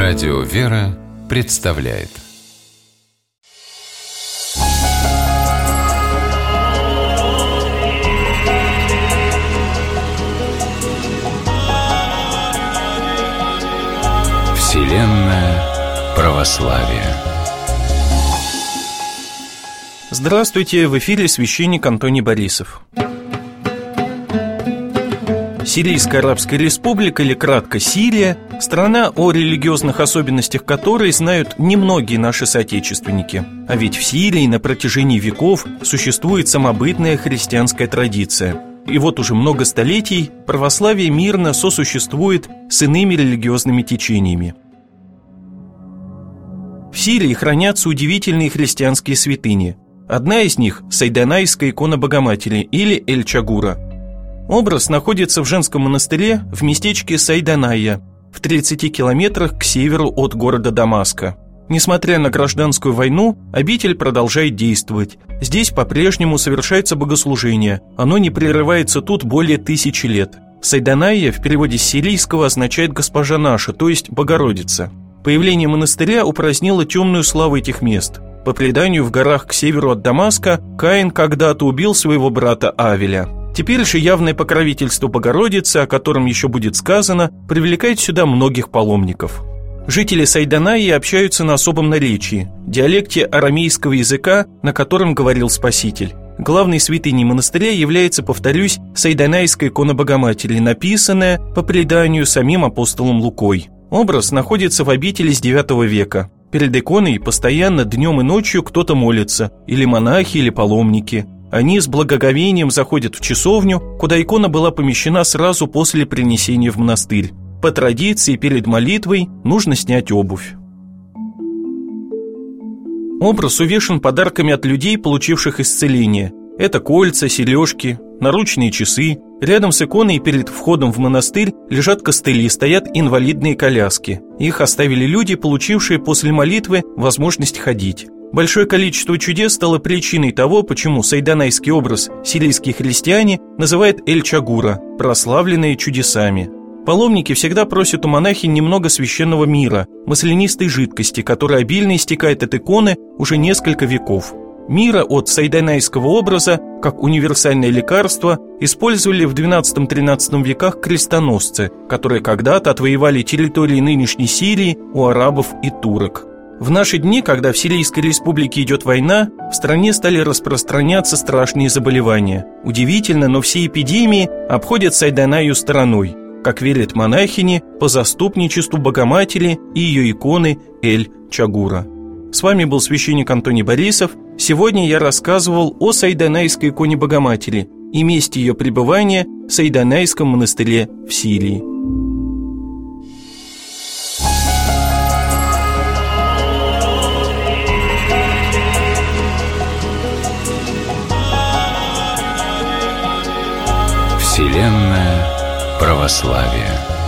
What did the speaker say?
Радио «Вера» представляет. Вселенная православия. Здравствуйте, в эфире священник Антоний Борисов. Сирийская Арабская Республика, или кратко Сирия, страна, о религиозных особенностях которой знают немногие наши соотечественники. А ведь в Сирии на протяжении веков существует самобытная христианская традиция. И вот уже много столетий православие мирно сосуществует с иными религиозными течениями. В Сирии хранятся удивительные христианские святыни. Одна из них – Сайданайская икона Богоматери, или Эль-Чагура. Образ находится в женском монастыре в местечке Сайданайя, в 30 километрах к северу от города Дамаска. Несмотря на гражданскую войну, обитель продолжает действовать. Здесь по-прежнему совершается богослужение. Оно не прерывается тут более 1000 лет. Сайданайя в переводе с сирийского означает «госпожа наша», то есть «Богородица». Появление монастыря упразднило темную славу этих мест. По преданию, в горах к северу от Дамаска Каин когда-то убил своего брата Авеля. Теперь же явное покровительство Богородицы, о котором еще будет сказано, привлекает сюда многих паломников. Жители Сайданаи общаются на особом наречии, диалекте арамейского языка, на котором говорил Спаситель. Главной святыней монастыря является, повторюсь, Сайданайская икона Богоматери, написанная, по преданию, самим апостолом Лукой. Образ находится в обители с IX века. Перед иконой постоянно днем и ночью кто-то молится, или монахи, или паломники. Они с благоговением заходят в часовню, куда икона была помещена сразу после принесения в монастырь. По традиции, перед молитвой нужно снять обувь. Образ увешан подарками от людей, получивших исцеление. Это кольца, сережки, наручные часы. Рядом с иконой перед входом в монастырь лежат костыли, стоят инвалидные коляски. Их оставили люди, получившие после молитвы возможность ходить. Большое количество чудес стало причиной того, почему сайданайский образ сирийские христиане называют Эль-Чагура, прославленные чудесами. Паломники всегда просят у монахинь немного священного мира, маслянистой жидкости, которая обильно истекает от иконы уже несколько веков. Мира от сайданайского образа, как универсальное лекарство, использовали в XII-XIII веках крестоносцы, которые когда-то отвоевали территории нынешней Сирии у арабов и турок. В наши дни, когда в Сирийской республике идет война, в стране стали распространяться страшные заболевания. Удивительно, но все эпидемии обходят Сайданайю стороной, как верят монахини, по заступничеству Богоматери и ее иконы Эль-Чагура. С вами был священник Антоний Борисов. Сегодня я рассказывал о Сайданайской иконе Богоматери и месте ее пребывания в Сайданайском монастыре в Сирии. Вселенная православия.